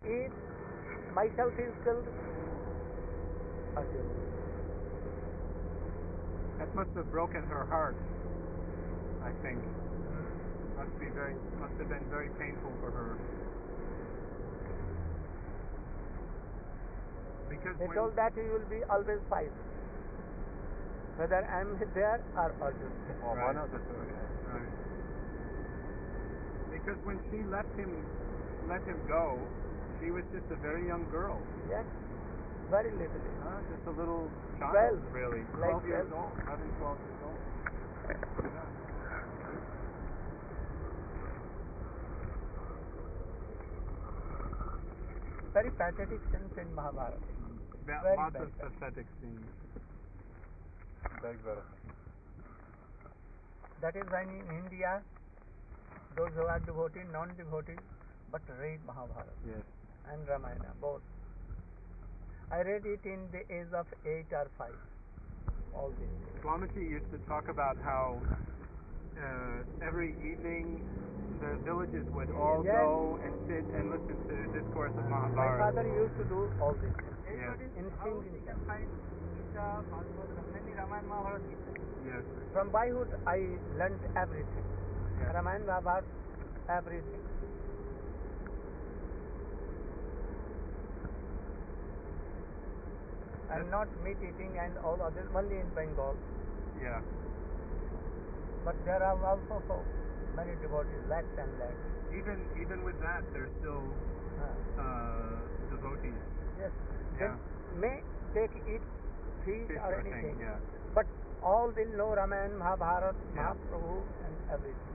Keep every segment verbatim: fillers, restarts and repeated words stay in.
If myself is killed, Arjun. That must have broken her heart, I think. Must be very, must have been very painful for her. Because He when, told that he will be always fight, whether I am there or Arjun. Right. Right. Because when she let him, let him go, she was just a very young girl. Yes, very little. Huh? Just a little child, Twelve. really. Like twelve years twelve. old. eleven, twelve years old. Yeah. Very pathetic scenes in Mahabharata. That Very lots bad. of pathetic scenes. Very good. That is why in India, those who are devoted, non-devoted, but read Mahabharata Yes. and Ramayana, both. I read it in the age of eight or five. All these things. Swamiji used to talk about how uh, every evening the villages would all Yes. go and sit and listen to the discourse of My Mahabharata. father used to do all these things. Yes. In singing. Yes. From boyhood, I learnt everything. Yes. Ramayana, Mahabharata, everything. And not meat eating and all others, only in Bengal. Yeah. But there are also so many devotees, lakhs and lakhs. Even even with that, there's still Uh, uh, devotees. yes. Yeah. They may take it, feed Fish or or thing, anything. yeah. But all will know Ramayana, Mahabharata, Yeah. Mahaprabhu and everything.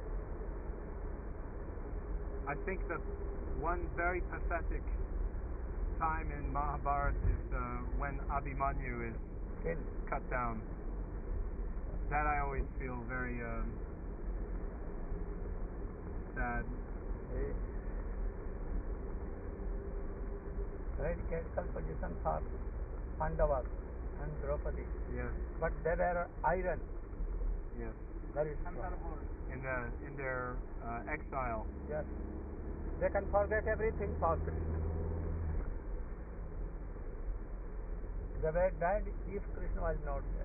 I think that one very pathetic time in Mahabharata is uh, when Abhimanyu is Killed. cut down. That I always feel very um, sad. Yes. Very critical position for Pandavas and Draupadi. Yes. But they were iron, Yes. very strong. In the in their uh, exile. Yes. They can forget everything for Krishna. They were dead if Krishna was not there.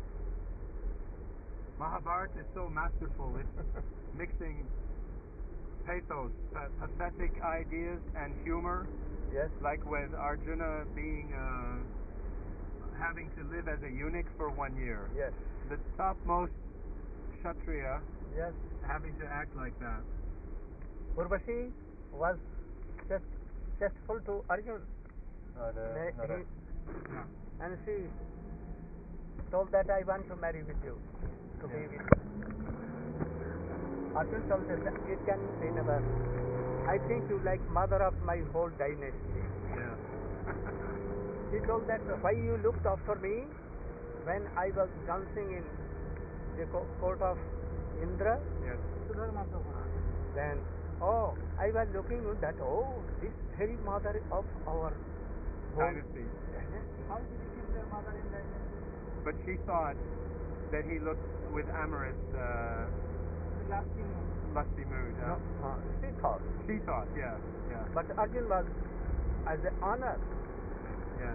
Mahabharata is so masterful. It's mixing pathos, pa- pathetic ideas, and humor. Yes. Like with Arjuna being uh, having to live as a eunuch for one year. Yes. The topmost Kshatriya Yes. having to act like that. Urvashi was just chestful to Arjun. May- he- Yeah. and she told that I want to marry with you, to be Yeah. with you. Arjun told her that it can be never. I think you like mother of my whole dynasty. Yeah. He told that why you looked after me when I was dancing in the co- court of Indra. Yes. Then, oh, I was looking at that, oh, this very mother of our whole Dynasty. How did he kill their mother in that? But she thought that he looked with amorous, uh, Lasting. lusty mood. No, Huh? uh, she thought. She thought, yeah, yeah, But Arjun was as an honor. yeah.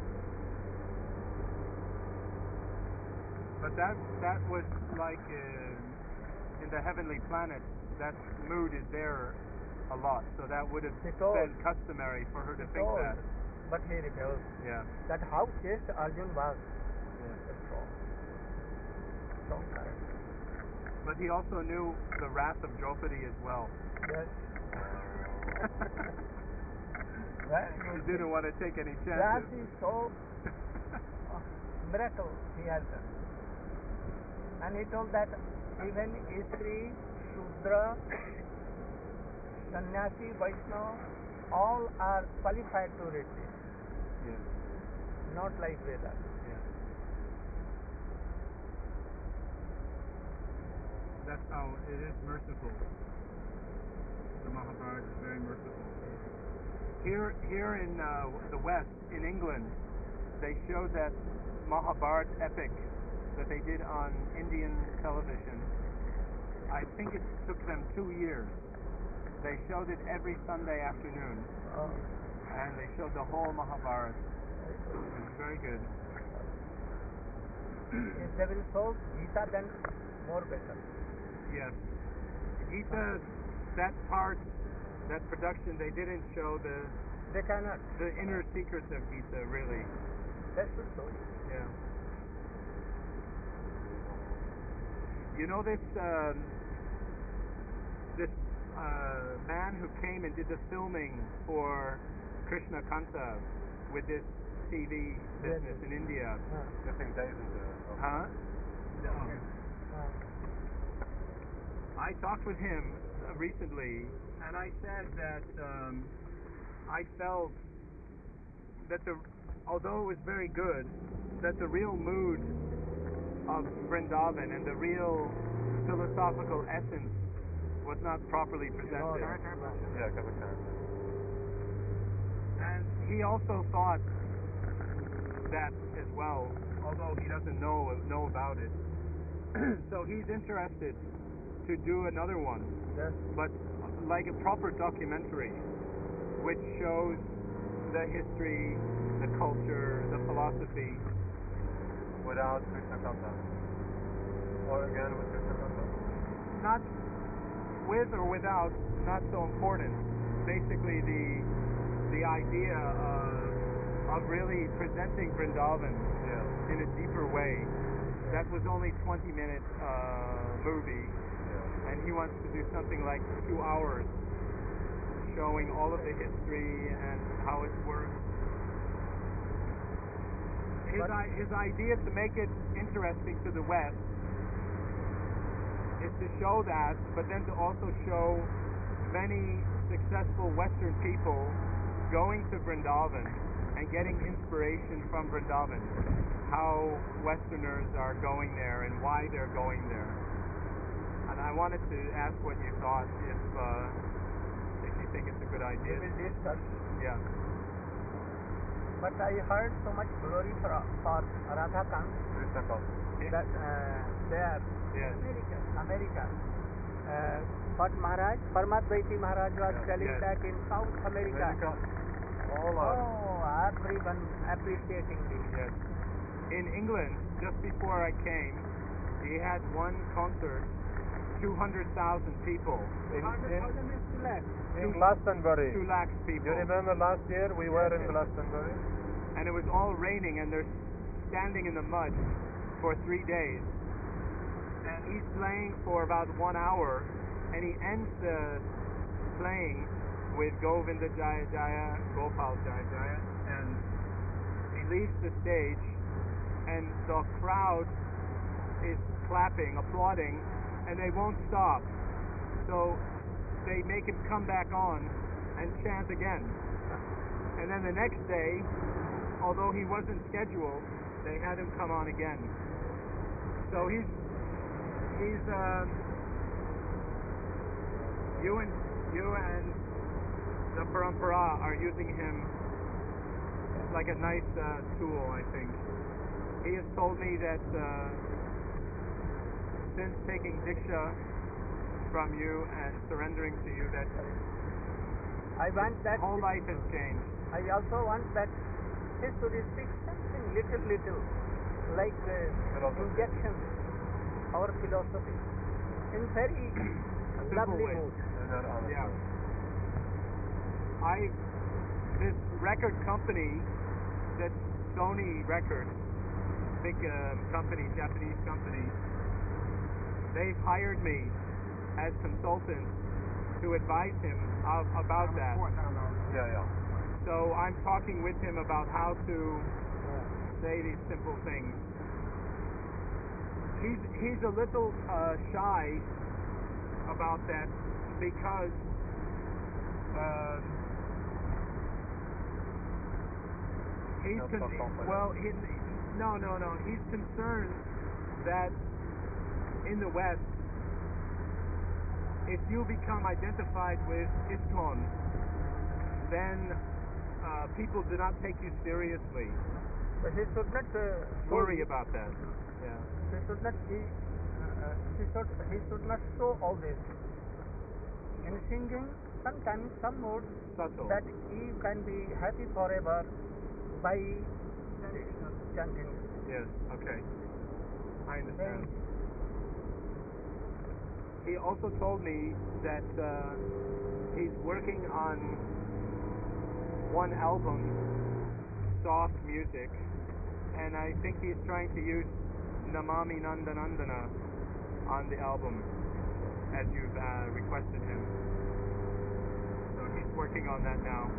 But that that was like uh, in the heavenly planet. That mood is there a lot, so that would have She told. been customary for her to She think told. that. But he refused. Yeah. That how chaste Arjun was. Yeah. Strong. Strong character. But he also knew the wrath of Draupadi as well. Yes. Very He good. didn't want to take any That chances. is so uh, miracle he has done. And he told that even Istri, Shudra, Sannyasi, Vaishnava, all are qualified to read this. Yes. Not like Vedas. Yeah. That's how it is merciful. The Mahabharata is very merciful. Here, here in uh, the West, in England, they showed that Mahabharata epic that they did on Indian television. I think it took them two years They showed it every Sunday afternoon, Oh, and they showed the whole Mahabharata. very good. It was very good. If they will show Gita, then more better. Yes. Gita, that part, that production, they didn't show the They cannot. the inner secrets of Gita, really. They should show it. Yeah. You know this um, this uh, man who came and did the filming for Krishna Kanta with this T V business Yes. in India? Ah, Getting days into Huh? No. ah. I talked with him uh, recently, and I said that um, I felt that the, although it was very good, that the real mood of Vrindavan and the real philosophical essence was not properly presented. Yeah, Kazakhstan. And he also thought that as well, although he doesn't know know about it. So he's interested to do another one, Yes. but like a proper documentary, which shows the history, the culture, the philosophy. Without Krishna Kanta. Or again with Krishna Kanta. Not with or without, not so important. Basically, the the idea of, of really presenting Vrindavan Yeah. in a deeper way. That was only twenty minute uh, movie, Yeah. and he wants to do something like two hours, showing all of the history and how it works. His, But- I, his idea to make it interesting to the West is to show that, but then to also show many successful Western people going to Vrindavan and getting inspiration from Vrindavan, how Westerners are going there and why they're going there. And I wanted to ask what you thought, if uh, if you think it's a good We idea. will discuss. Yeah. But I heard so much glory for, for Radhakant Krishna Kanta. that uh, there, Yes. America, America. Uh, but Maharaj, Paramadvaiti Maharaj was Yeah, telling yes. that in South America, America. All are. oh, everyone appreciating this. Yes. In England, just before I came, he had one concert, two hundred thousand people, In, Hundred in, thousand is too less. in Glastonbury. two lakhs people. You remember last year we were in Yes. Glastonbury? And it was all raining, and they're standing in the mud for three days. And he's playing for about one hour, and he ends the playing with Govinda Jaya Jaya, Gopal Jaya Jaya, and he leaves the stage, and the crowd is clapping, applauding, and they won't stop. So they make him come back on and chant again. And then the next day, although he wasn't scheduled, they had him come on again. So he's he's uh, you and you and the Parampara are using him like a nice uh, tool, I think. He has told me that uh, since taking Diksha from you and surrendering to you, that I want that. his whole life has changed. I also want that he should speak something little, little, like uh, Philosophy. injection, our philosophy, in very lovely way. mood. And not honest. Yeah. I this record company, that Sony Records, big um, company, Japanese company, they've hired me as consultant to advise him of, about that. Yeah, yeah. So I'm talking with him about how to say these simple things. He's he's a little uh, shy about that because um, he's Not con- so confident. well he, no no no he's concerned that in the West, if you become identified with ISKCON, then uh, people do not take you seriously. But he should not uh, Worry show- about that. Yeah. He should not be. Uh, he should. He should not show all this. In singing, sometimes some moods Subtle. that you can be happy forever by chanting. Yes. Okay. I understand. He also told me that uh, he's working on one album, soft music, and I think he's trying to use Namami Nandanandana on the album, as you've uh, requested him. So he's working on that now.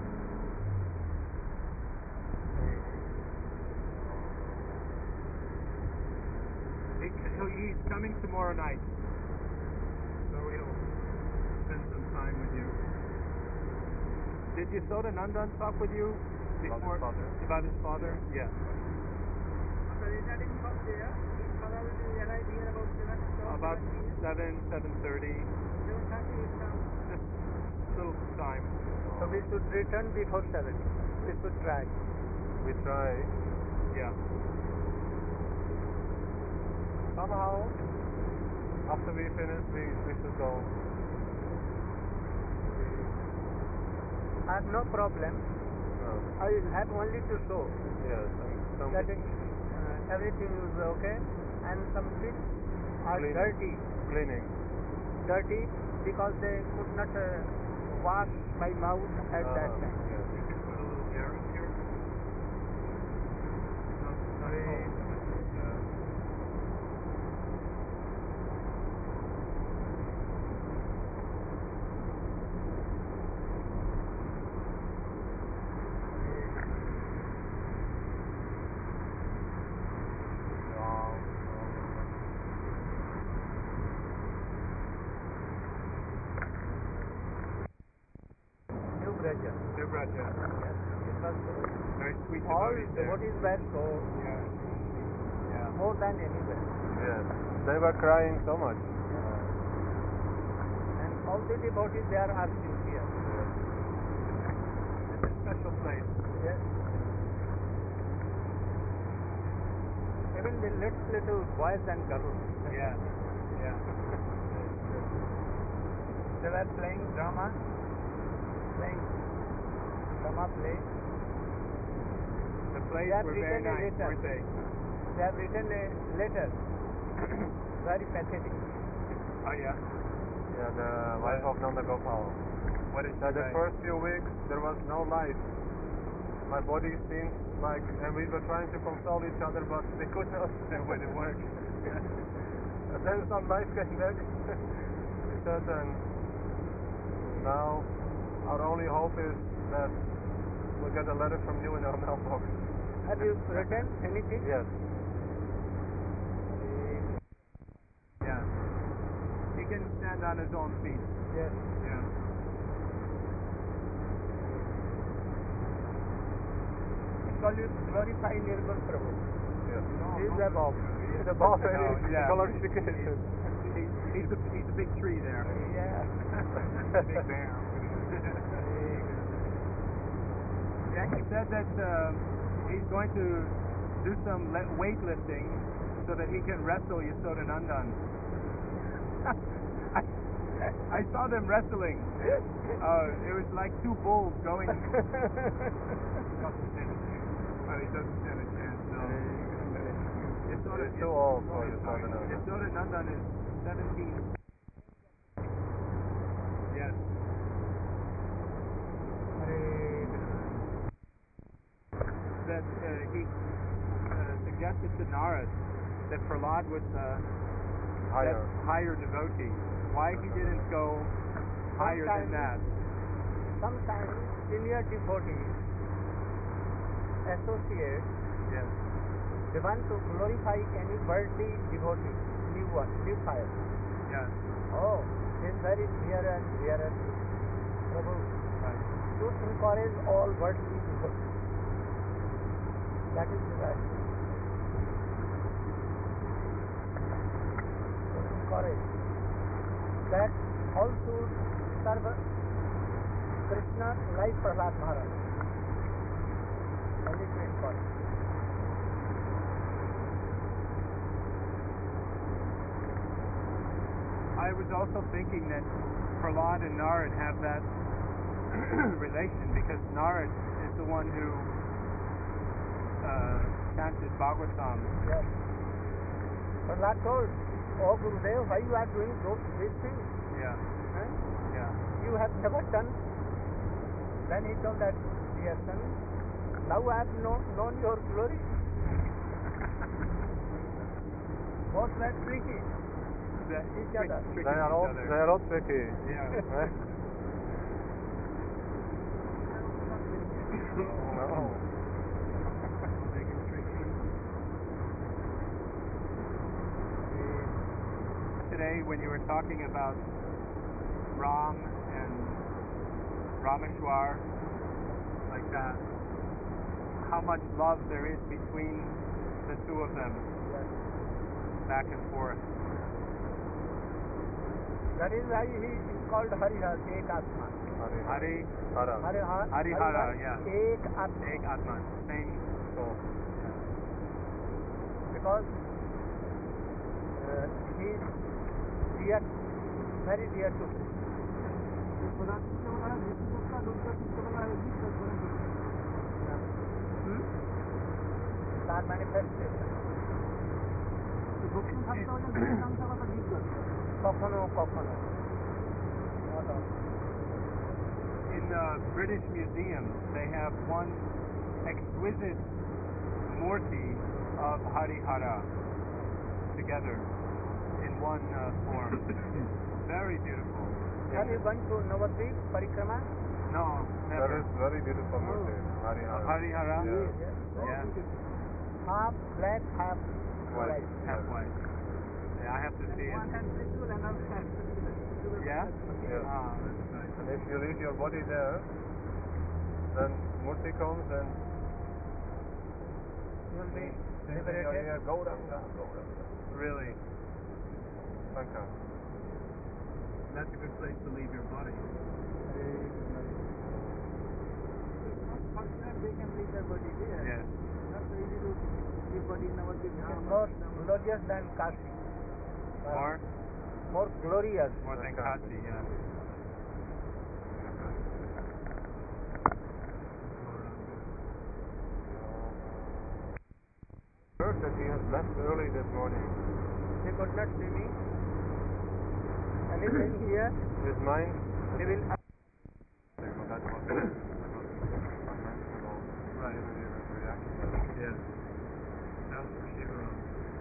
He, he'll- he's coming tomorrow night, so he'll spend some time with you. Did Yasoda Nandan talk with you About his before father? about his father? Yeah. About seven, seven thirty. Just little time. So we should return before seven. We should try. We try. Yeah. Somehow, after we finish, we, we should go. I have no problem. No. I will have only to show Yes. And some that uh, everything is okay, and some bits are Cleaning. dirty. cleaning. Dirty because they could not uh, wash my mouth at Uh, that time. yes. You can put a little garum here. Not, not We- cold. Yeah. New Braja. New Braja. Yes, it was Very sweet all devotees there. devotees were so Yeah. Yeah. more than anywhere. Yes. They were crying so much. And all the devotees they are asking here. It's a special place. Yes. Even the little little boys and girls. Yeah. Yeah. They were playing drama, playing drama play. The plays They have were very written a nice, letter. weren't they? They have written a letter, very pathetic. Oh yeah. Yeah, the wife of Nanda Gopal. What did she That the say? first few weeks there was no life. My body seemed like, and we were trying to console each other, but we could not. It wouldn't work. And then some life came back. We said, and now our only hope is that we'll get a letter from you in our mailbox. Have you written anything? Yes. Yeah. He can stand on his own feet. Yes. Yeah. Glori- Glorify Nirmal Prabhu. Yes. He is above. It's above any No, yeah. glorification. He, he's a he's a big tree there. Yeah. Big bear. Yeah, he said that um, he's going to do some le- weightlifting so that he can wrestle Yasoda Nandan. I, I saw them wrestling. Uh, it was like two bulls going. But he doesn't stand a chance. No. Yasoda, He's too old for Yasoda Nandan. Yasoda Nandan is seventeen. Yes. That uh, he uh, suggested to Narad that Prahlad was uh, Higher. that higher devotee. Why he didn't go higher than that? Sometimes senior devotees, associates, Yes. they want to glorify any worldly devotee, new one, new fire. Yes. Oh, he is very dear and dearest Prabhu. Right. To encourage all worldly devotees. That is right. To encourage that all should serve Krishna like Prahlad Maharaj. Only to encourage. I was also thinking that Prahlad and Narad have that relation because Narad is the one who uh, chanted Bhagavatam. Yes. Prahlad told, "Oh Gurudev, why you are doing those, these things? Yeah, Huh? yeah. You have never done." Then he told that, "Dear son, now I have known, known your glory." Both were tricky. That Each trick- other. trick They each are all other. they are all tricky. Yeah. Eh? No. Big and tricky. Today, when you were talking about Ram and Rameshwar, like that, how much love there is between the two of them, Yes. back and forth. That is why he is called Harihar, Ek Atma. Hari. Hari, Hara. Harihar, Harihara, yeah. Ek Atma. Ek Atman, same. So, Because uh, he is dear, very dear to him. Hmm? That manifestation. কখনো কখনো Not all. In the British Museum, they have one exquisite murti of Harihara together in one uh, form. Very beautiful. Have you gone to Navadvip Parikrama? No, that never. is very beautiful Murti. Hari Of Hara. Harihara? Yeah. Yes. Yeah, Half black, half White. white. half white. Yeah, I have to see it. Yeah? Yeah. Ah, that's nice. And if you leave your body there, then Murti comes and You will be says in your liberated. ear, Gauranga, Gauranga. Really? Shankar. That's a good place to leave your body. They can leave their body there. Yes. Not so easy to leave body in our body. More glorious than Kashi. More? More glorious. More than Kashi, yeah. Heard that he has left early this morning. They could not see me. Anything here, His mind. they will. That was, that was unmentionable. Right. Really reaction. Yes. That was for Shivaram.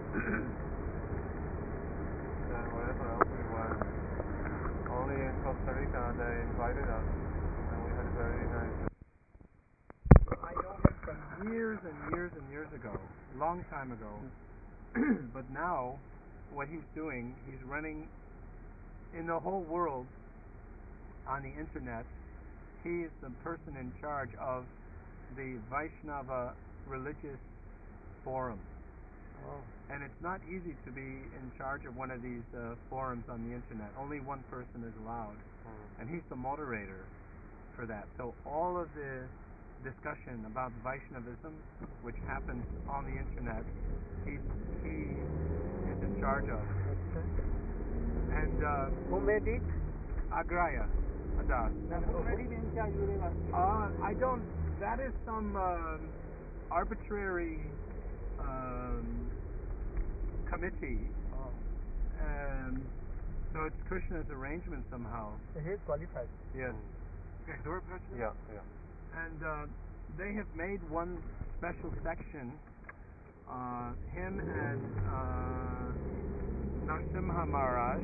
And wherever else we were, only in Costa Rica they invited us, and we had a very nice. I know him from years and years and years ago, long time ago. But now, what he's doing, he's running in the whole world on the internet. He's the person in charge of the Vaishnava religious forum. Oh. And it's not easy to be in charge of one of these uh, forums on the internet. Only one person is allowed, Hmm. and he's the moderator for that. So all of the discussion about Vaishnavism, which happens on the internet, he he is in charge of. And uh, Who made it? Agraya Adas. Uh, I don't. That is some um, arbitrary um, committee. Oh. Um, so it's Krishna's arrangement somehow. He is qualified. Yes. Yeah, yeah. And uh, they have made one special section. Uh, him and uh, Narasimha Maharaj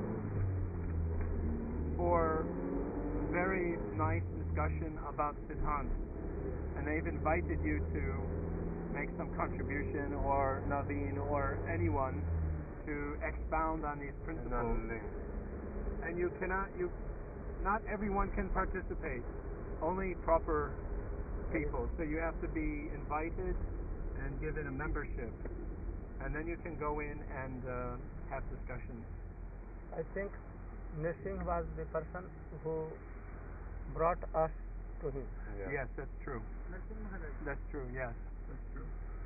for very nice discussion about Siddhanta. And they've invited you to make some contribution, or Naveen, or anyone to expound on these And principles. then link. And you cannot, you, not everyone can participate. Only proper people. So you have to be invited and given a membership, and then you can go in and uh, have discussions. I think Nising was the person who brought us to him. Yeah. Yes, that's true. That's true. Yes, that's true.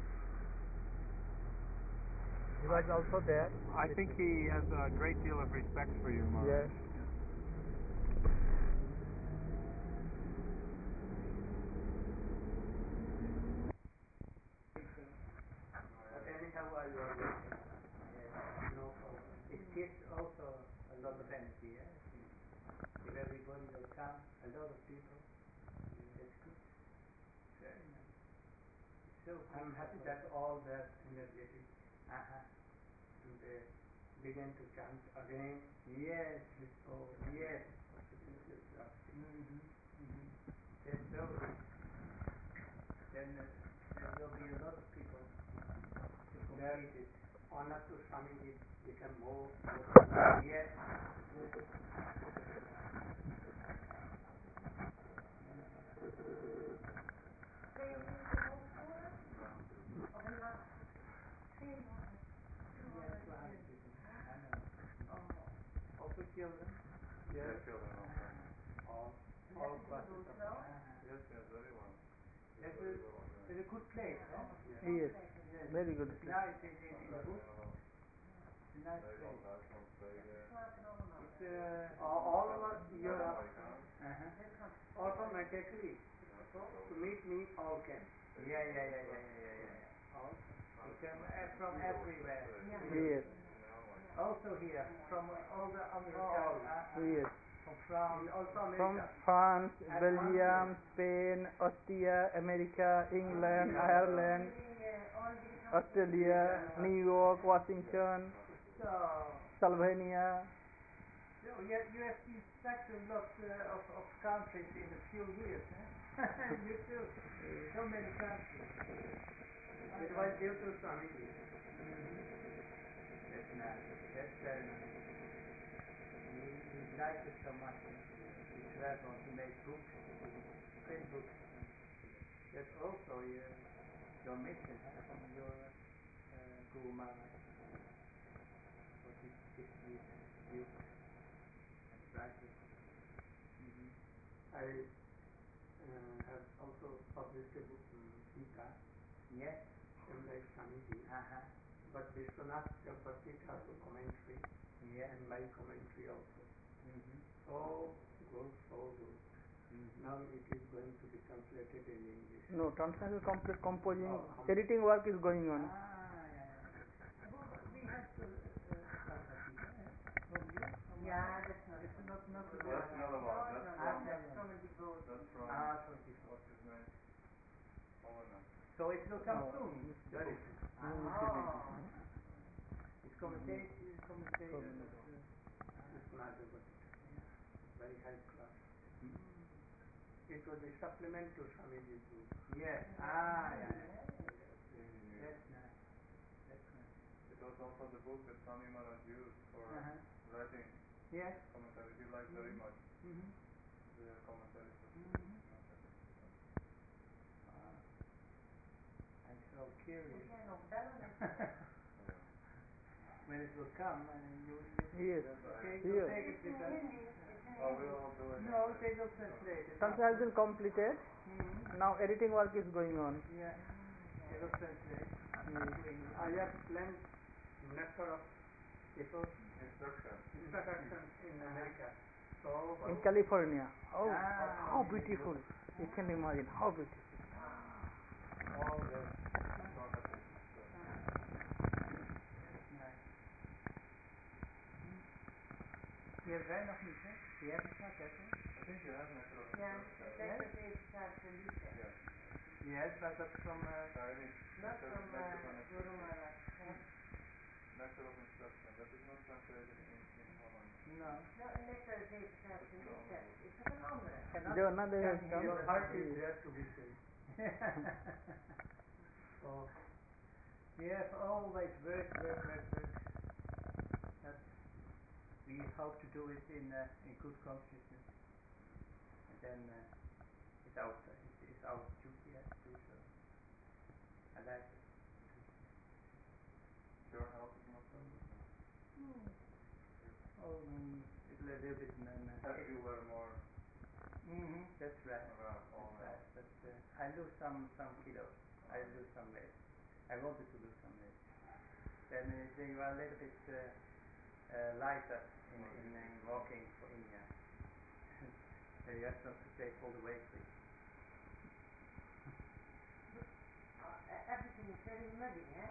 He was also there. I think he has a great deal of respect for you, Maharaj. Yes. come, a lot of people. It's good. Very nice. So I'm happy that all the energetic uh-huh. and they begin to chant again. Yes. Oh, Yes. possibilities are Mm-hmm. Mm-hmm. That's so good. Then uh, there will be a lot of people to complete it. honor to Swamiji become more, more Yes. Also children. Yeah, Yes. children also. all all classes of Yes, yes, very well. Yes, It's a, very well organized. it's a good place, huh? Yeah. Yes, Yes. very good. It's nice in, in, in the Very bush. well. It's a nice Nederland, place. Duitsland, Zweden. It's uh, all, all over Europe Amerika. uh-huh. automatically to meet me all came. Yeah, yeah, yeah, yeah, yeah, yeah, yeah. All They come uh, from everywhere. Yes, Also here, from all the America, All. uh, uh, yes. from France. In also From America. France, Belgium, Spain, Austria, America, England, Ireland, Australia, New York, Washington, So, Slovenia. so you, have, you have seen such a lot uh, of, of countries in a few years, huh? You too. So many countries. It was due to Swamiji. That's nice. That's very nice. He, he liked it so much. Huh? He traveled, he made books, great books. That's also your, your mission, huh? From your uh, Guru Maharaj. For this distribute books and writers. Mm-hmm. I uh, have also published a book, um, Gita, Yes. same like Swamiji, Uh-huh. but Vishwanath Chakravarti has a commentary Yeah. and my commentary also. Mm-hmm. So good, so good. Mm-hmm. Now it is going to be translated in English. No, translation complete composing, Oh, com- editing work is going on. Ah, yeah, yeah. Well, we have to uh, Bhagavad Gita, eh? From you? From Yeah, Maharaj? that's not It's not, not the Well, that's another one. That's Ah, from, yeah, yeah. from a devote. that's from, Ah, from before. what's his name? Olena. So it will come No. soon. Very the book. soon. Ah, it's commentated, commentated. Commentated. Uh, Vishwanath Chakravarti. yeah. Very high class. Mm. It was a supplement to Swamiji's book. Yes. Ah, yeah. Yeah. That's nice. That's nice. It was also the book that Swami Maharaj used for Uh-huh. writing Yes. commentary. He liked very much Mm-hmm. the commentary. Mm-hmm. Ah. I'm so curious. When it will come, and you, you Yes, take, yes. take it with us. Oh, we'll do it. No, they will translate it. Translation has been completed. Mm-hmm. Now editing work is going on. Yeah, they will translate Mm. to English. I have planned method of people Instruction. instructions in America. So In California. Oh, Ah, how yeah. beautiful. You can imagine how beautiful. all the Nice. Hier zijn nog niet, hè? Die hebben het gehad, hè? I think you have method of Ja, instruction. dat is even staat voor liefde. Yes. Yes, but that's from... Uh, Chinese. Not Method, from method of uh, instruction. Guru Maharaj. Method of instruction. That is not translated in, in Holland. no. Nou, net als even staat voor liefde. Is dat een andere? Jagannath Dev has come. your heart is there to be saved. So We have always work, work, work, work. But we hope to do it in uh, in good consciousness, and then uh, it's our it's, it's our duty uh, to do so. I like it. Your health is not so good now. Oh, mm, it's a little bit. Um, uh, As you were more mm-hmm, that's right. around all That's right. now. But uh, I lose some some kilos. I lose some weight. I wanted to lose some weight. Then, uh, then you are a little bit uh, uh, lighter in, in, in walking for India. Then you have not to take all the weight with. Uh, everything is very muddy, eh?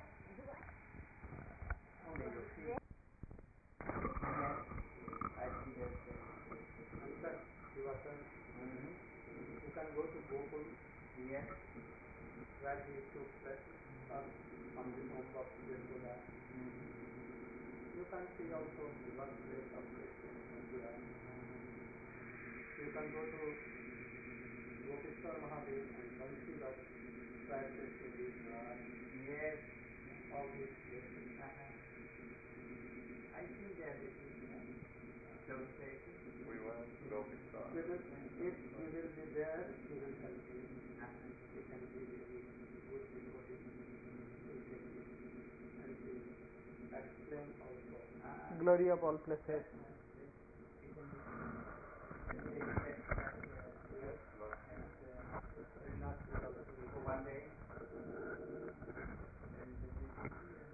Only your feet. Yes, I see that. Uh, in fact, Shivasan Mm-hmm. You can go to Gokul, Yes. where he took place uh, on the tomb of Yashoda. Mm-hmm. You can see also the birthplace of Krishna in Mathura. You can go to Gopeshwar Mahadev and Bansilat practice in Gujarat. Yes. All these places. Uh-huh. I think they are different, those places. We went to go with Star. We will, if we will be there, we will help you. Uh-huh. We can give you the good devotee to take you and to explain also. Uh, Glory of all places. Yes, you can do it. Yes, yes, yes. Yes, but And uh, Srinath will also be for one day, there is a visit here.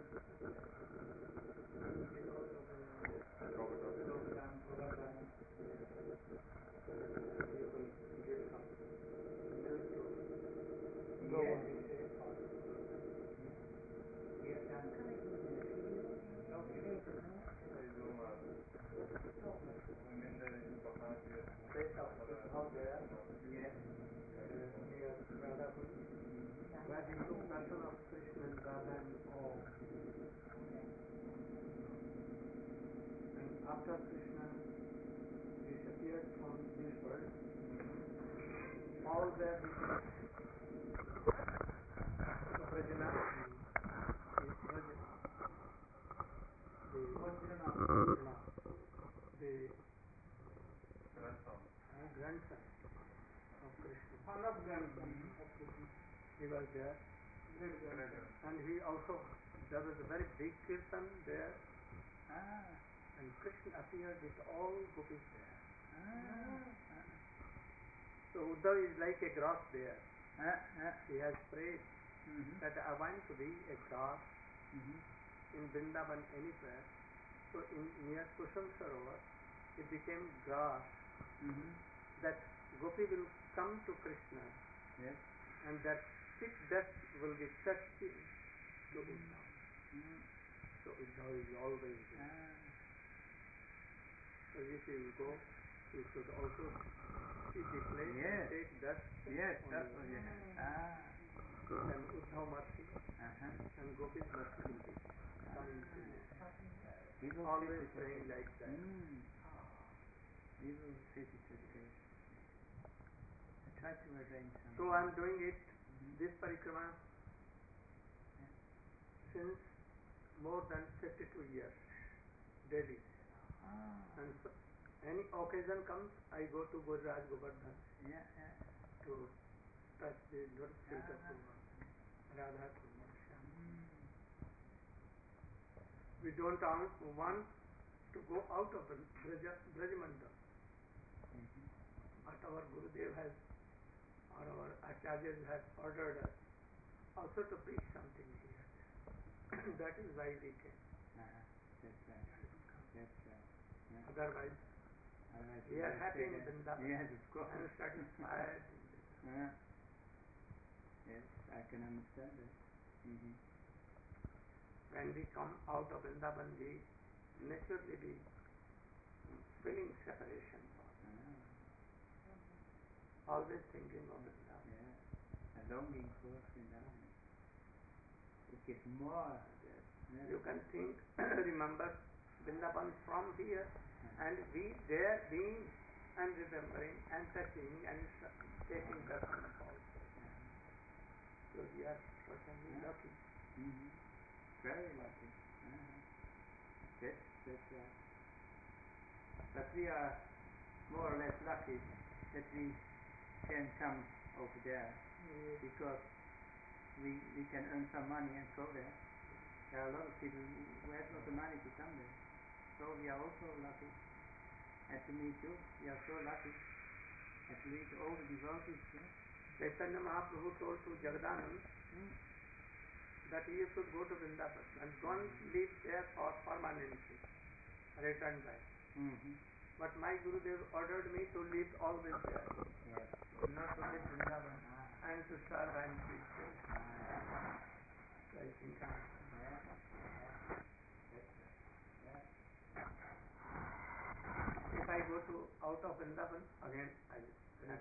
because of the Govardhan. Program, Govardhan. You will give some milk to Go Yes. on. Abhishek or Govardhan. We have done okay. Hey, Zuma. I'm in the behind you. Place of Uddhav there, Yes. uh, near Radhakund, where he took darshan of Krishna and Radha and all. And after Krishna disappeared from this world, all were visiting Brajanath, the, the, Braj, the Brajanath, the Grandson. uh, grandson of Krishna. Son of grandson of Krishna. He was there, Great grandson. and he also, there was a very big kirtan there, Ah, and Krishna appeared with all gopis there. ah, So Uddhav is like a grass there. ah, ah. He has prayed Mhm. that I want to be a grass Mhm. in Vrindavan anywhere. So in near Kusum Sarovar, it became grass Mhm. that gopi will come to Krishna, Yes. and that thick dust will be touched to Uddhav. Mm. So Uddhav is always there. Ah. So if you go, you should also see the place Yes. and take dust. Yes, on that's you. what you have. Ah. Then Uddhav mercy Uh-huh. and Gopi's mercy will be coming to you. People Always visit praying it. like that. Mm. People visit it there. I try to arrange something. So I am doing it, this parikrama, since more than fifty-two years, daily. Ah. And so, any occasion comes, I go to Gujarat, Govardhan Yeah, yeah. to touch the Lord feet of Ah. Guru, Radha Kumar Shyam. Mm. We don't want want to go out of the Braja, Brajamandal. Mhm. But our Gurudev has, or our Acharyas have ordered us also to preach something here. That is why we came. Uh-huh. That's right. That's right. Yeah. Otherwise, Otherwise we you are just happy stay in there. Vrindavan Yes, of course. and satisfied. Yeah. Yes, I can understand that. Mm-hmm. When we come out of Vrindavan, we naturally be feeling separation. Ah. Always thinking of Vrindavan. Yeah. A longing for Vrindavan. It gets more. Yes. Yeah. You can think, remember Vrindavan from here, Uh-huh. and we there being and remembering and touching and s- taking darshan also. Yeah. So we are certainly Yeah. lucky. Mm-hmm. Very lucky. Uh-huh. That's, that's right. But we are more or less lucky that we can come over there because we, we can earn some money and go there. There are a lot of people who have not the money to come there. So we are also lucky. And to meet you, we are so lucky. And to meet all the devotees. Yeah? Chaitanya Mahaprabhu told to Jagadanand that you should go to Vrindavan and don't live there for permanently, return back. Mm-hmm. But my Gurudev ordered me to live always there Yes. not to live Vrindavan Ah. and to serve and preach there. Ah. So I think Yeah. Yeah. That's right. Yeah. if I go to out of Vrindavan, again I will You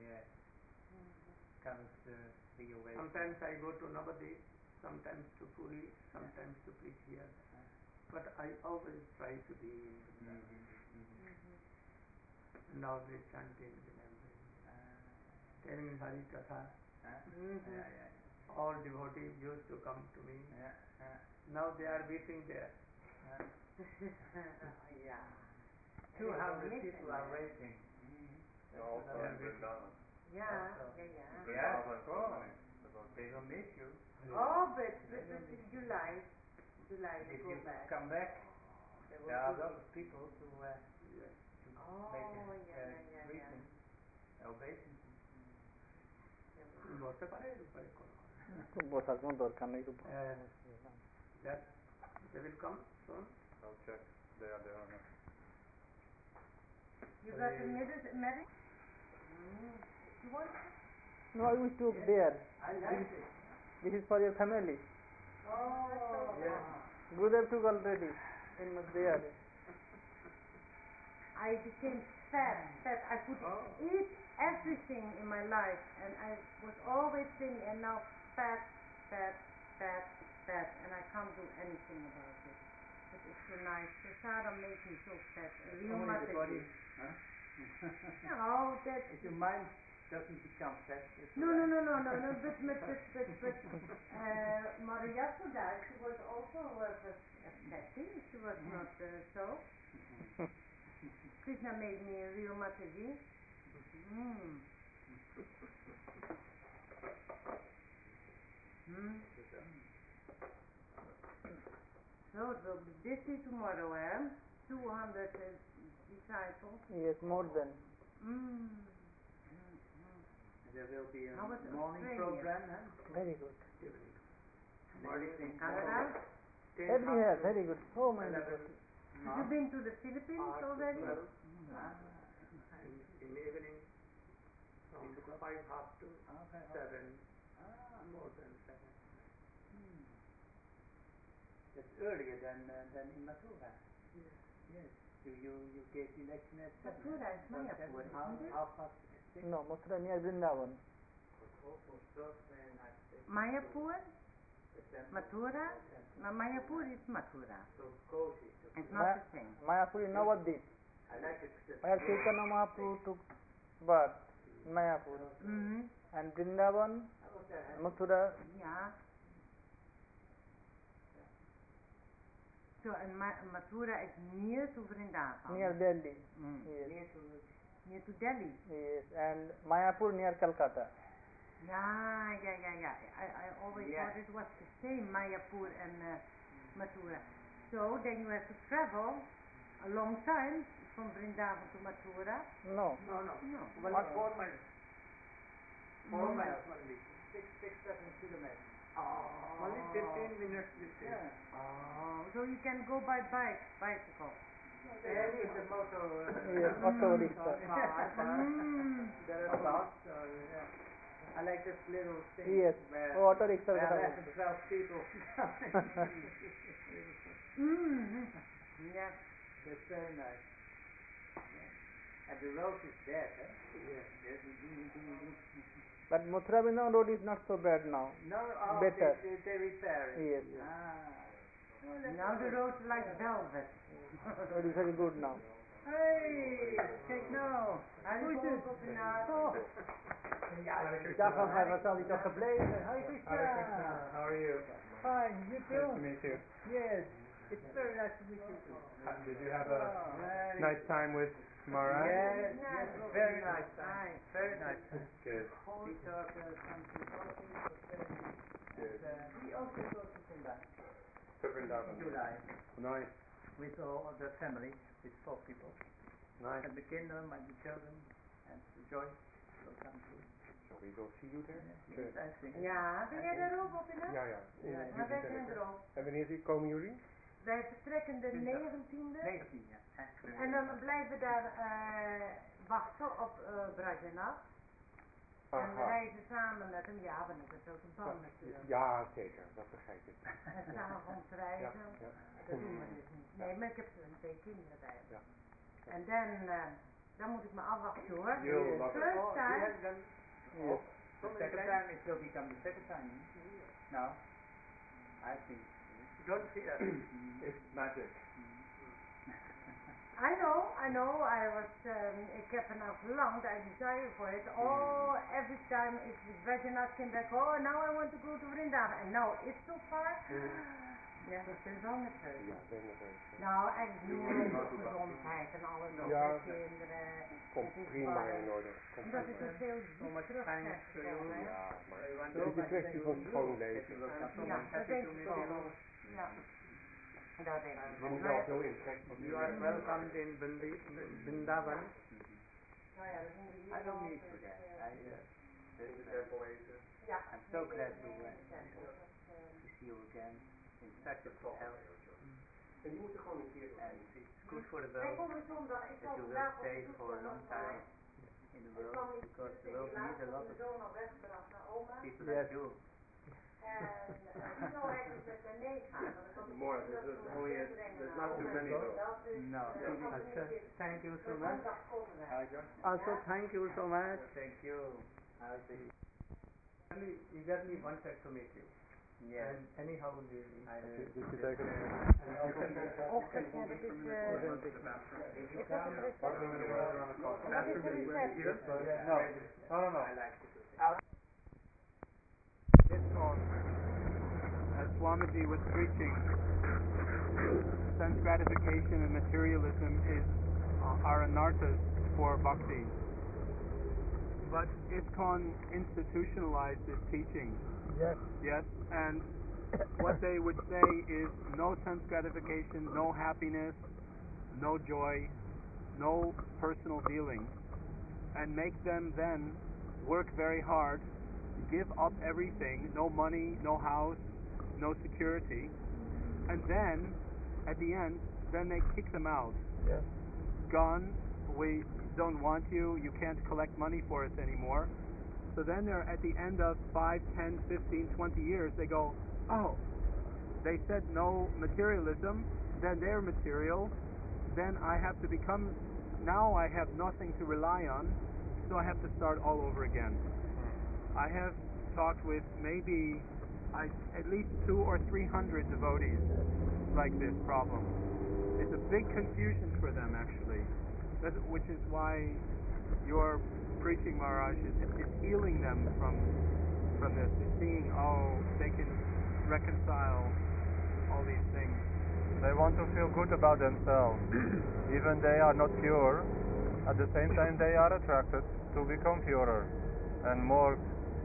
Yes. Comes to be away. Sometimes I go to Navadip, sometimes to Puri, sometimes to preach here. But I always try to be in Vrindavan. Mm-hmm. And always chanting, remembering, Uh, telling Hari Katha. huh? Mhm. Yeah, yeah, yeah. All devotees used to come to me. Yeah, yeah. Now they are waiting there. Uh, Yeah. Two hundred Missing people are that. waiting. Mm-hmm. Also Yeah, in Vrindavan. Yeah, Also. yeah, yeah. Yeah, Vrindavan, of so course. many devotees. They will miss you. Oh, but, but, but in July, July If you you go back. come back, there will There be a lot of people to, uh, Yes. to Oh, make a yeah, uh, yeah, yeah, yeah. greeting, ovation. বসতে পারে উপরে কোন বসার কোনো দরকার নেই তো that they will come soon. I'll check. They are there or not. You got the medicine? Medic? Mm. You want? No, I wish to there. I like it. This is for your family. Oh, Yes. Gurudev took already in there. I became fat, fat. I could Oh. eat everything in my life, and I was always thin, and now fat, fat, fat, fat, and I can't do anything about it. But it's so nice. Prasadam makes me so fat. A real Only the body. Mataji. Huh? No, that. If your mind doesn't become fat, it's No, no, alright. no, no, no, no. But, but, but, but, but uh, Maria Soda, she was also uh, was fatty. She was not uh, so. Krishna made me a real Mataji. Mm. Hmm. So it will be busy tomorrow, eh? two hundred uh, disciples. Yes, more than. Mm. Mm, mm. There will be a How was morning Australia? program, huh? Very good. Morning Canada? Everywhere, very good. So many eleven, devotees. Have you been to the Philippines Art already? twelve. Ah, in, in the evening from five half to okay. seven, Ah, more than seven. hmm. That's earlier than uh, than in Mathura. Yes. Yes. You you you gave the election at seven. Mathura is From Mayapur, seven, isn't half, it? half past six. No, Mathura near Vrindavan. Also, first very nice place. Mayapur? The temple. Mathura? The temple. No, Mayapur is Mathura. So cozy. So It's cozy. not Maya- the same. Mayapur in Navadip. I like it. Just Where Chaitanya Mahaprabhu took birth. Mayapur. Mm-hmm. And Vrindavan, I was there. had- Mathura. Yeah. So, and Ma- Mathura is near to Vrindavan. Near Delhi. Mm. Yes. Near to Near to Delhi. Yes. And Mayapur near Calcutta. Yeah, yeah, yeah, yeah. I, I always Yeah. thought it was the same, Mayapur and uh, Mathura. So then you have to travel a long time from Vrindavan to Mathura. No. No, no. No. Only What? four miles. Four Mm. miles only. six, six, seven kilometers. Oh. Only fifteen minutes will take. Yeah. Oh, so you can go by bike, bicycle. And with the motor. Uh, Yes, auto Mm. rickshaw. Mm. There are lots. Or, yeah. I like this little thing. Yes. Where, Oh, auto rickshaw. where কথা less বলছি। than twelve people. Mm. Yeah. That's very nice. Yeah. And the road is dead, eh? Yes. Yes. But Mathura Vrindavan road is not so bad now. No, oh, Better. They, they, they repair it. Yes. Ah. Well, that's Now the good. road's like velvet. Road is very good now. Hey, take no. Hare Who is Krishna, this? Gopinath. Oh. Jacob has a sound of the place. Hare Krishna. How are you? Fine, you too? Nice to meet you. Yes, it's very nice to meet you too. Did you have a Oh, very nice time with Maharaj? Yes, Nice. yes, very nice time. Nice. Very nice time. Good. We talked uh, some devotees, it was very nice. Good. And, uh, we also go to Simba To in Vrindavan. July Nice. with all the family, with four people. Nice. And the kinderen, and the children, and the Joyce will come too. Shall we go see you there? Yes, I think. Ja, ben jij daar ook op in? Ja, ja. In Ja, de Maar wij zijn Jugendkerk. er ook. En wanneer zie- komen jullie? Wij vertrekken de Twintig. negentiende. negentien, ja. Actually. En dan blijven we daar eh, wachten op uh, Brajanath. En we Aha. reizen samen met hem. Ja, we hebben zo een band natuurlijk. Ja, zeker. Dat begrijp ik. En s'avonds Ja, reizen. ja. Dat doen we dus niet. Nee, maar ik heb er twee kinderen bij. Ja. En dan uh, Dan moet ik me afwachten hoor. You'll love it. First Oh, you time, have done. Yes. The second time it will become the second time. Now, I think. Don't fear. It's magic. I know, I know, I was, um, ik heb er nou verlangd, I desire for it, oh, every time if the Vajranath came back, oh, now I want to go to Vrindavan, and now it's so far. Ja, dat is wel nerveus. Ja, ik ben nerveus. Nou, eigenlijk meer over gezondheid en alles, ook Ja, met kinderen. Komt het is prima wel- in orde. Komt Omdat ik prima. er veel So much terug thanks heb to you. gekomen, hè. Ja, maar I want het is een kwestie van schoon that leven. you will come. So Ja, much dat happy denk to ik meet you. ook. Ja, dat denk ik. Je moet wel veel in trek van You are welcomed in Vrindi- Vrindavan. Nou ja, dat moet je I don't hier need altijd, to that. eh, I, uh, in de tempel eten. Ja. I'm so glad to, uh, to to see you again in such a good health. En die moeten gewoon een keer doen. And it's good for the Wij world komen zondag, ik that zal you will vandaag stay op bezoek for a long komen. time in the Ik world kwam niet because the tussen world die needs a laatste lot van of de zoon al weggebracht naar oma. people Yes. like you. En uh, die zou eigenlijk met mij meegaan. want ik had niet More, gezien dat there's, ze there's me only a, meebrengen there's naar not too oma. many though. Dat is, No. eh, Acha, thank you so maar much. zondag komen wij. Hi, John. Also, thank you so much. Thank you. I'll see. Eagerly, eagerly wanted to meet you. Yes. And anyhow, the, I Did will. you take it? and also the Och, dat is, uh, is dat een recept? Wat is het recept? No, no, no, no. I like it. ISKCON, as Swamiji was preaching, sense gratification and materialism is uh, are anarthas for bhakti. But ISKCON institutionalized this teaching. yes, Yes, and what they would say is no sense gratification, no happiness, no joy, no personal dealings, and make them then work very hard, give up everything, no money, no house, no security, and then, at the end, then they kick them out. yes, Gone, we don't want you, you can't collect money for us anymore. So then they're at the end of five, ten, fifteen, twenty years, they go, oh, they said no materialism, then they're material, then I have to become, now I have nothing to rely on, so I have to start all over again. I have talked with maybe I, at least two or three hundred devotees like this problem. It's a big confusion for them actually, That's, which is why your preaching, Maharaj, is, is healing them from from this, is seeing, oh, they can reconcile all these things. They want to feel good about themselves. Even they are not pure, at the same time they are attracted to become purer and more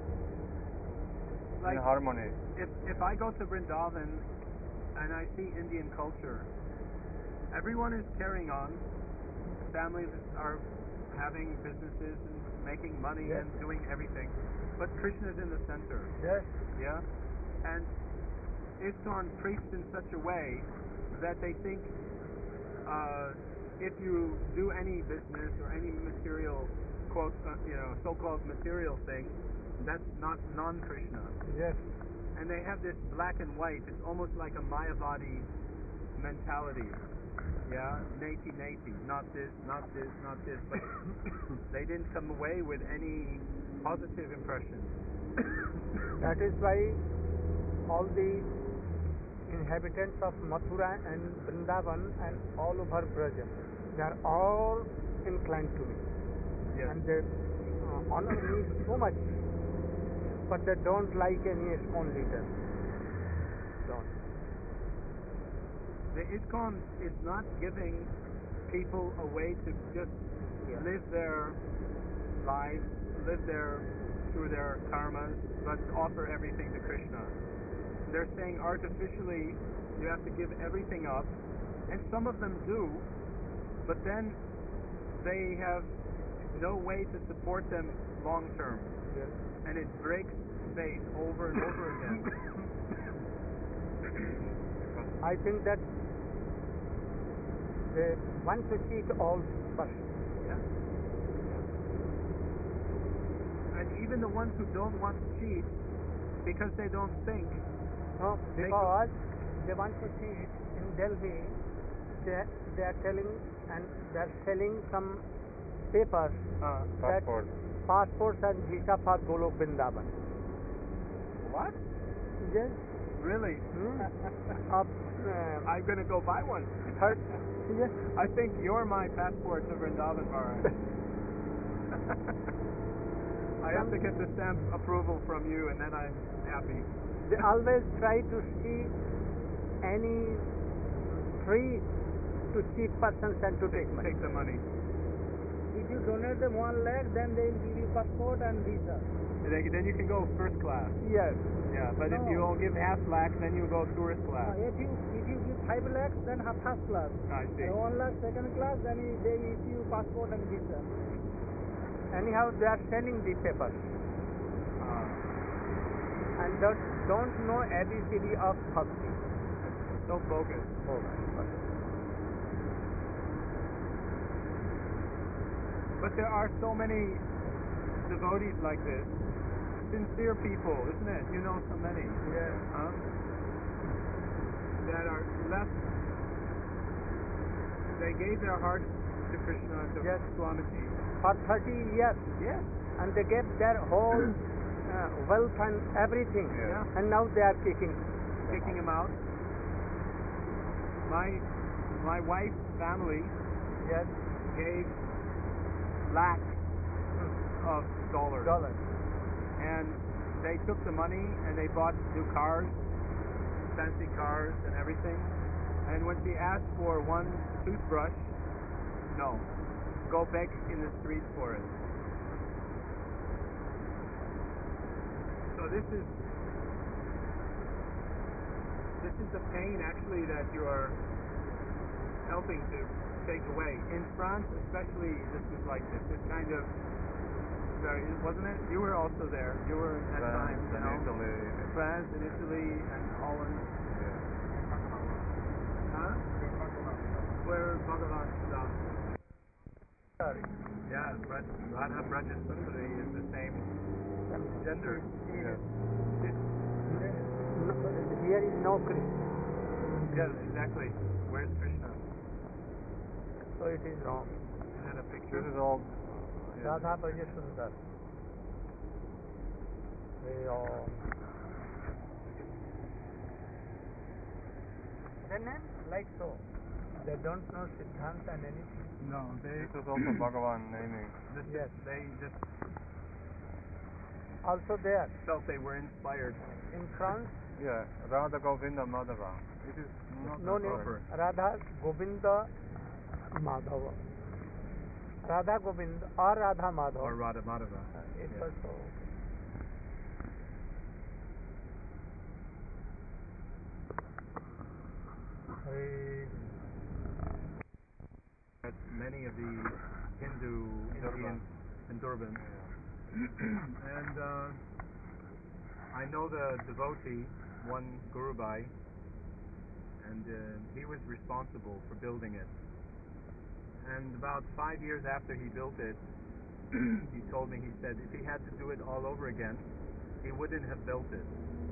Like, in harmony. if if I go to Vrindavan and I see Indian culture, everyone is carrying on. Families are having businesses and making money Yes. and doing everything, but Krishna is in the center. yes, Yeah, and ISKCON preached in such a way that they think uh, if you do any business or any material, quote, uh, you know, so-called material thing, that's not non-Krishna. yes, And they have this black and white. It's almost like a Mayavadi mentality. Yeah, nati nati, not this, not this, not this. But they didn't come away with any positive impression. that is why all the inhabitants of Mathura and Vrindavan and all over Braja, they are all inclined to me. Yes. And they uh, honor me so much, but they don't like any ISKCON leader. Don't. The ISKCON is not giving people a way to just Yeah. live their lives, live their through their karmas, but offer everything to Krishna. They're saying artificially you have to give everything up, and some of them do, but then they have no way to support them long term, Yes. and it breaks faith over and over again. I think that they want to cheat all first. Yeah. And even the ones who don't want to cheat, because they don't think, No, They because they want to cheat in Delhi. They, they are telling and they are selling some papers, Uh, that Passport. passports and visa for Golok Vrindavan. what? Yes. Really? Hmm. Of, uh, I'm gonna go buy one. third, yes. I think you're my passport to Vrindavan, Maharaj. I have to get the stamp approval from you, and then I'm happy. They always try to see any free to cheap persons and to take money. Take the money. If you donate them one lakh, then they will give you passport and visa. Then then you can go first class. Yes. Yeah, but if No. you all give half lakh, then you go tourist Uh, class. if you if you give five lakhs, then have first class. I see. And one lakh second class, then you- they issue you passport and visa. Anyhow, they are selling the papers Ah, and don't don't know A B C D of bhakti. so bogus. Oh, my. But there are so many devotees like this. Sincere people, isn't it? You know so many. Yes. Huh? That are left. They gave their hearts to Krishna, to Yes. Swamiji. For thirty years, Yes. and they gave their whole uh, wealth and everything, Yeah. and now they are kicking. Kicking him out. My my wife's family Yes. gave lakhs of dollars. Dollars. And they took the money and they bought new cars, fancy cars and everything. And when she asked for one toothbrush, no, go beg in the streets for it. So this is this is the pain actually that you are helping to take away. In France especially, this was like this. This kind of very, wasn't it? You were also there. You were at that time, France you and know. Italy. France and Italy and Holland. Yeah. Huh? Where Bhagavan stopped. Yeah, Braj, Radha Braja Sundari is the same gender. Yes. It's, No, here is no Krishna, yeah, exactly. Where's Krishna? so it is wrong. Is that a picture? This is all. Yeah. Radha Braja Sundar. They all. Their names like so. They don't know Siddhanta and anything. No, they This is also Bhagavan naming. this is- Yes. they just Also there felt they were inspired. in France, Yeah, Radha Govinda Madhava. It is not no that name. proper. Radha Govinda Madhava. Radha Govinda or Radha Madhava. Or Radha Madhava. Uh, it Yeah. was so. Hare At many of the Hindu Durban. Indian in Durban. Yeah. And uh, I know the devotee, one Gurubai, and uh, he was responsible for building it. And about five years after he built it, he told me, he said, if he had to do it all over again, he wouldn't have built it.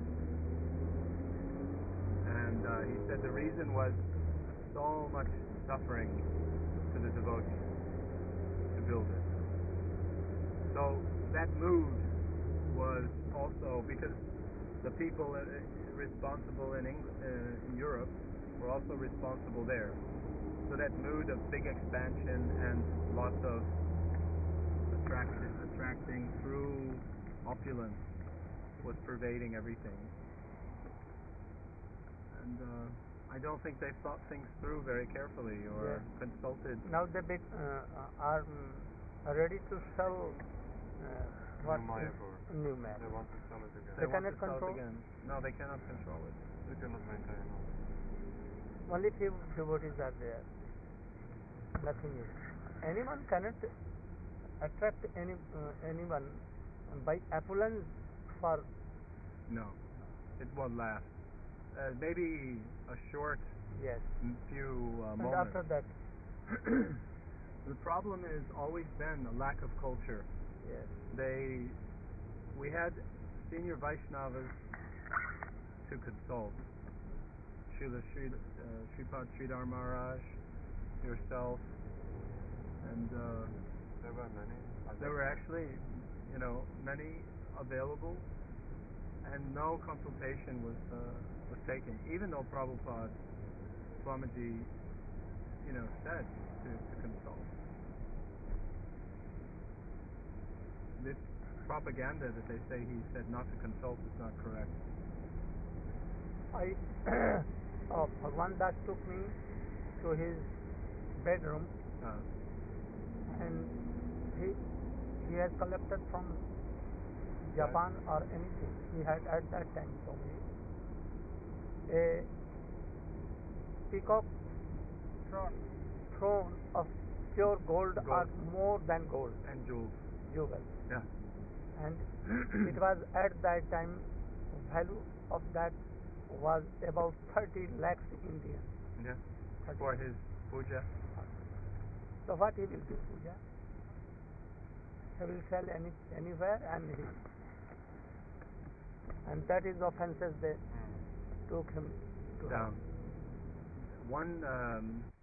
And uh, he said the reason was so much suffering to the devotee to build it. So that mood was also, because the people uh, responsible in, Eng- uh, in Europe were also responsible there. So that mood of big expansion and lots of attraction, attracting through opulence was pervading everything. And uh, I don't think they thought things through very carefully or Yes. consulted. Now they bec- uh, are mm, ready to sell uh, what New Mayapur. is new map. They want to sell it again. They They want cannot to sell it control? again. No, they cannot control it. They cannot maintain it. Only few devotees are there. Nothing is. Anyone cannot attract any uh, anyone by opulence for No, it won't last. Uh, maybe a short yes. m- few uh, And moments. after that, The problem has always been a lack of culture. yes. They, we had senior Vaishnavas to consult. Srila Sri, uh, Sripad Sridhar Maharaj, yourself, and uh, There were many. There were actually, you know, many available, and no consultation was uh, was taken, even though Prabhupada, Swamiji, you know, said to, to consult. This propaganda that they say he said not to consult is not correct. I uh, Bhagwan Das took me to his bedroom, Uh, and he he has collected from Japan or anything. He had at that time told me a peacock throne throne of pure gold, Gold. or more than gold, and jewels. jewel. Yeah. And it was at that time value of that was about thirty lakhs Indian. Yeah. thirty For his puja. So what he will do puja? He will sell any anywhere, and he and that is offenses they took him to Down. One um,